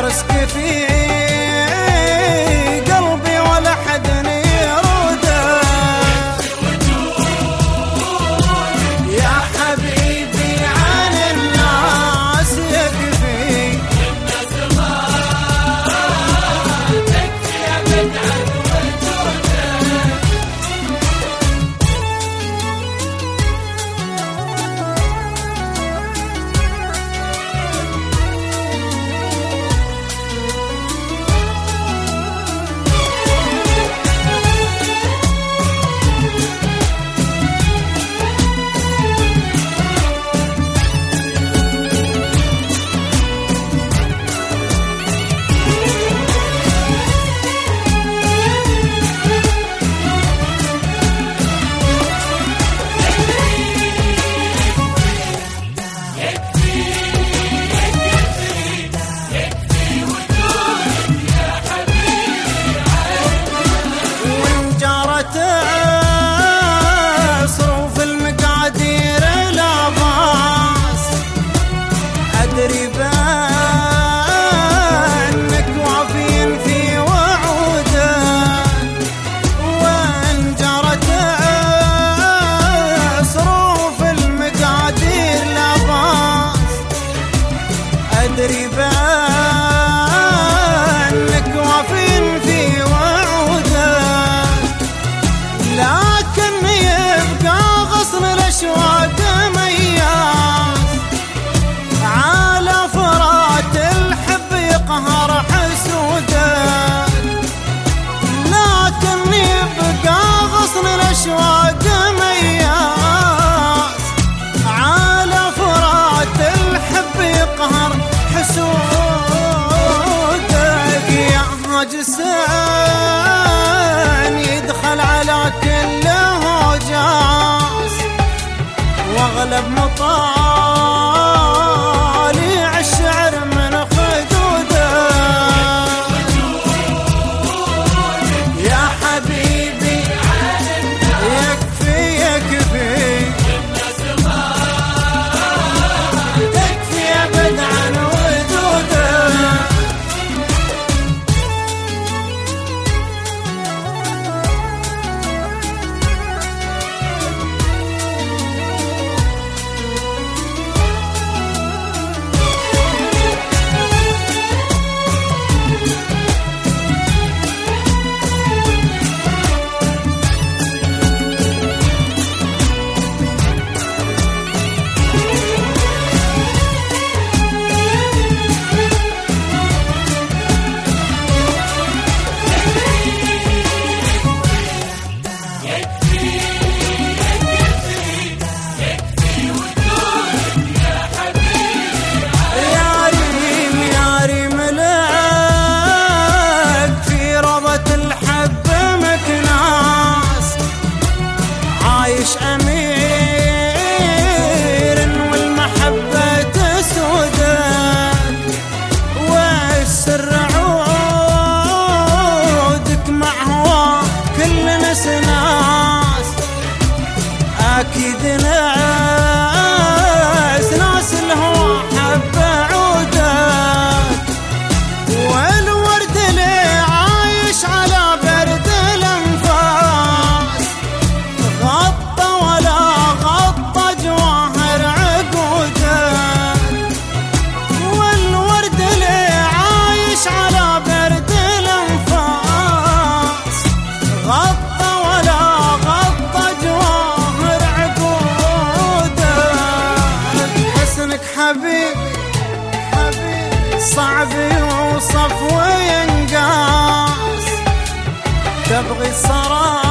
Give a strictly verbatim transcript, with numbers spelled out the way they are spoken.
مسك في قلبي ولا حد يرده. يا حبيبي عن الناس يكفي، تكفي أبد عن صروف المقادير لا باس. أدري بأنك وافين في وعودك، وإن جرت صروف المقادير لا باس. أدري بأنك وافين في لكن يبقى غصن الأشواق مياس، على فرات الحب يقهر حسودك. لكن يبقى غصن الأشواق مياس، على فرات الحب يقهر حسودك. يا جسان يدخل على كل هوجاس، واغلب مطالع الشعر من خدوده. يا حبيبي يكفي يكفي، تكفي أبد عن وجوده. عايش أمير والمحبة سودك، والسر عودك مع هوا كل ناس ناس. أكيد ناس ناس الهوى حب عودك، والورد اللي عايش على برد الأنفاس. غطى ولا غطى جواهر عقودك، والورد اللي عايش على برد الأنفاس. غطى ولا غطى جواهر عقودك. حسنك حبيبي حبيبي صعب يوصف وينقاس، تبغي الصراحة